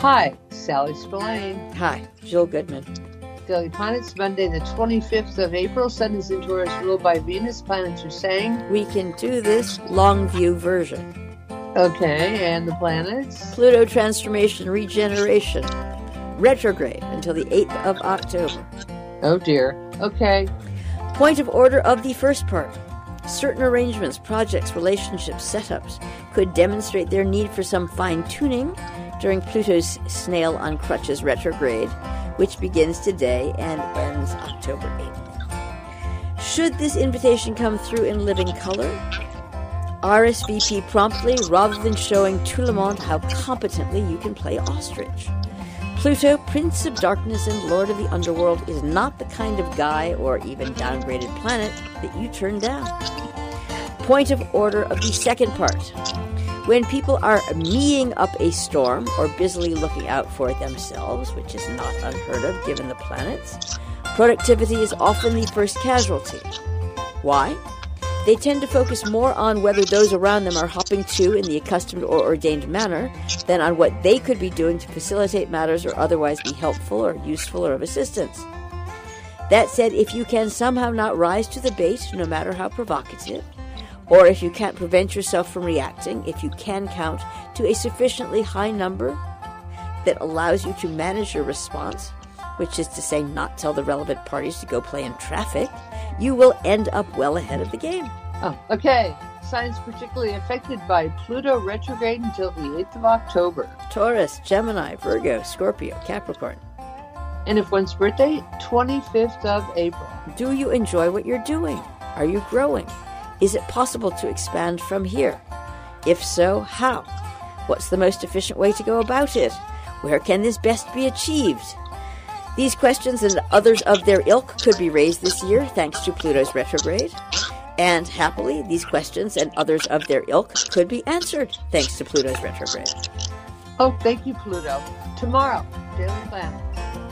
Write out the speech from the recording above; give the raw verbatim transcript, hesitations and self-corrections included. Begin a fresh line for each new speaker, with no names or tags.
Hi, Sally Spillane.
Hi, Jill Goodman.
Daily Planets, Monday the twenty-fifth of April. Sun is in Taurus, ruled by Venus. Planets are saying
we can do this long view version.
Okay, and the planets?
Pluto transformation, regeneration, retrograde until the eighth of October.
Oh dear. Okay.
Point of order of the first part. Certain arrangements, projects, relationships, setups could demonstrate their need for some fine-tuning during Pluto's snail on crutches retrograde, which begins today and ends October eighth. Should this invitation come through in living color, R S V P promptly rather than showing tout le monde how competently you can play ostrich. Pluto, Prince of Darkness and Lord of the Underworld, is not the kind of guy or even downgraded planet that you turn down. Point of order of the second part. When people are meeing up a storm or busily looking out for it themselves, which is not unheard of given the planets, productivity is often the first casualty. Why? They tend to focus more on whether those around them are hopping to in the accustomed or ordained manner than on what they could be doing to facilitate matters or otherwise be helpful or useful or of assistance. That said, if you can somehow not rise to the bait, no matter how provocative, or if you can't prevent yourself from reacting, if you can count to a sufficiently high number that allows you to manage your response, which is to say not tell the relevant parties to go play in traffic, you will end up well ahead of the game.
Oh, okay. Signs particularly affected by Pluto retrograde until the eighth of October.
Taurus, Gemini, Virgo, Scorpio, Capricorn.
And if one's birthday, twenty-fifth of April.
Do you enjoy what you're doing? Are you growing? Is it possible to expand from here? If so, how? What's the most efficient way to go about it? Where can this best be achieved? These questions and others of their ilk could be raised this year thanks to Pluto's retrograde. And happily, these questions and others of their ilk could be answered thanks to Pluto's retrograde.
Oh, thank you, Pluto. Tomorrow, Daily Planet.